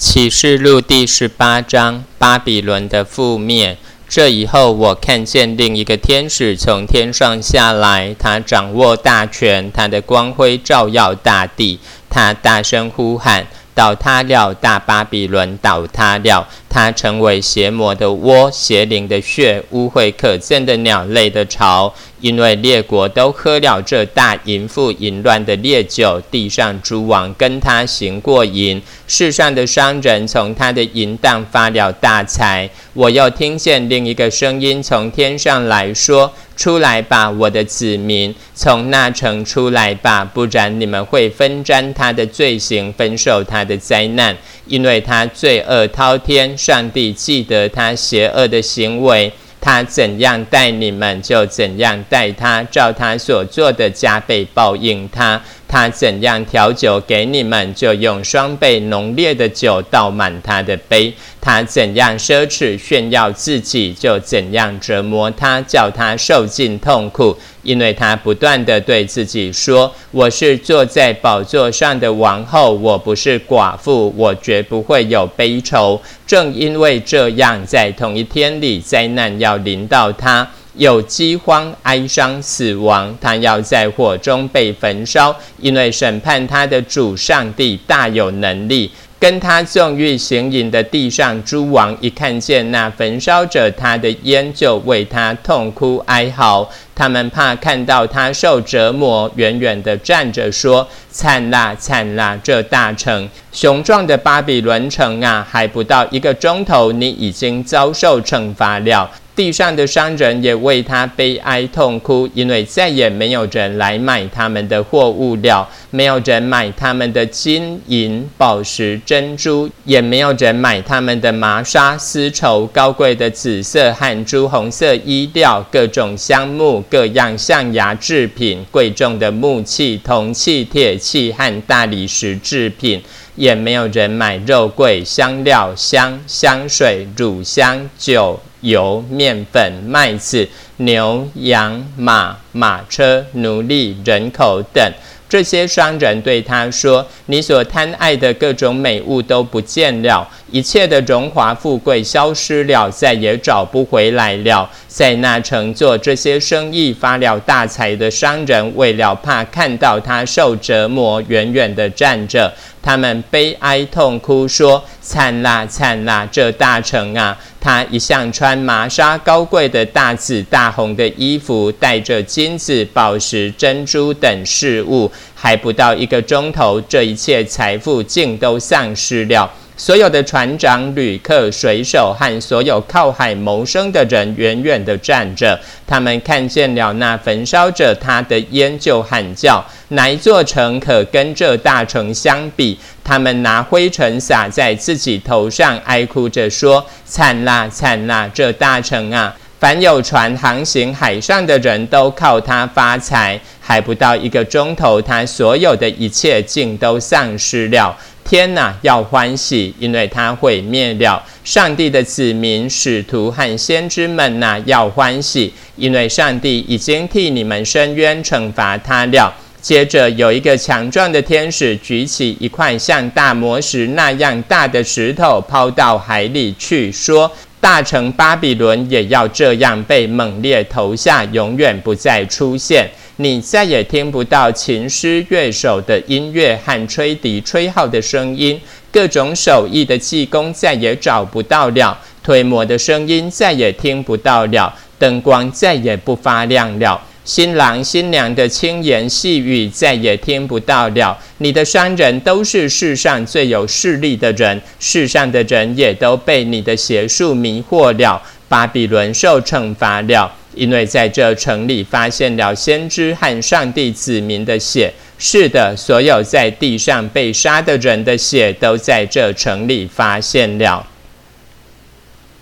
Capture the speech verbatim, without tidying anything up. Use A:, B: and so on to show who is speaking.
A: 启示录第十八章，巴比伦的覆灭。这以后，我看见另一个天使从天上下来，他掌握大权，他的光辉照耀大地。他大声呼喊：倒塌了，大巴比伦倒塌了！它成为邪魔的窝，邪灵的穴，污秽可憎的鸟类的巢。因为列国都喝了这大淫妇淫乱的烈酒，地上诸王跟他行过淫，世上的商人从他的淫荡发了大财。我又听见另一个声音从天上来说：出来吧，我的子民，从那城出来吧，不然你们会分沾他的罪行，分受他的灾难。因为他罪恶滔天，上帝记得他邪恶的行为，他怎样待你们，就怎样待他，照他所做的加倍报应他。他怎样调酒给你们，就用双倍浓烈的酒倒满他的杯。他怎样奢侈炫耀自己，就怎样折磨他，叫他受尽痛苦。因为他不断地对自己说：我是坐在宝座上的王后，我不是寡妇，我绝不会有悲愁。正因为这样，在同一天里，灾难要临到他，有饥荒、哀伤、死亡，他要在火中被焚烧，因为审判他的主上帝大有能力。跟他纵欲行淫的地上诸王，一看见那焚烧着他的烟，就为他痛哭哀嚎。他们怕看到他受折磨，远远地站着说：惨啦惨啦，这大城，雄壮的巴比伦城啊，还不到一个钟头，你已经遭受惩罚了。地上的商人也为他悲哀痛哭，因为再也没有人来买他们的货物了，没有人买他们的金银宝石珍珠，也没有人买他们的麻纱丝绸，高贵的紫色和朱红色衣料，各种香木，各样象牙制品，贵重的木器、铜器、铁器和大理石制品，也没有人买肉桂、香料、香、香水、乳香、酒、油、面粉、麦子、牛、羊、马、马车、奴隶、人口等。这些商人对他说：你所贪爱的各种美物都不见了，一切的荣华富贵消失了，再也找不回来了。在那城做这些生意发了大财的商人，为了怕看到他受折磨，远远地站着。他们悲哀痛哭说：惨啦惨啦，这大城啊！他一向穿麻纱高贵的大紫大红的衣服，带着金子、宝石、珍珠等饰物，还不到一个钟头，这一切财富尽都丧失了。所有的船长、旅客、水手和所有靠海谋生的人远远地站着，他们看见了那焚烧着他的烟，就喊叫：哪一座城可跟这大城相比？他们拿灰尘撒在自己头上，哀哭着说：惨啦惨啦，这大城啊！凡有船航行海上的人都靠他发财，还不到一个钟头，他所有的一切尽都丧失了。天哪，要欢喜，因为他毁灭了。上帝的子民、使徒和先知们哪，要欢喜，因为上帝已经替你们伸冤，惩罚他了。接着有一个强壮的天使举起一块像大磨石那样大的石头，抛到海里去，说：大城巴比伦也要这样被猛烈投下，永远不再出现。你再也听不到琴师乐手的音乐和吹笛吹号的声音，各种手艺的技工再也找不到了，推磨的声音再也听不到了，灯光再也不发亮了，新郎新娘的轻言细语再也听不到了。你的商人都是世上最有势力的人，世上的人也都被你的邪术迷惑了。巴比伦受惩罚了，因为在这城里发现了先知和上帝子民的血。是的，所有在地上被杀的人的血都在这城里发现了。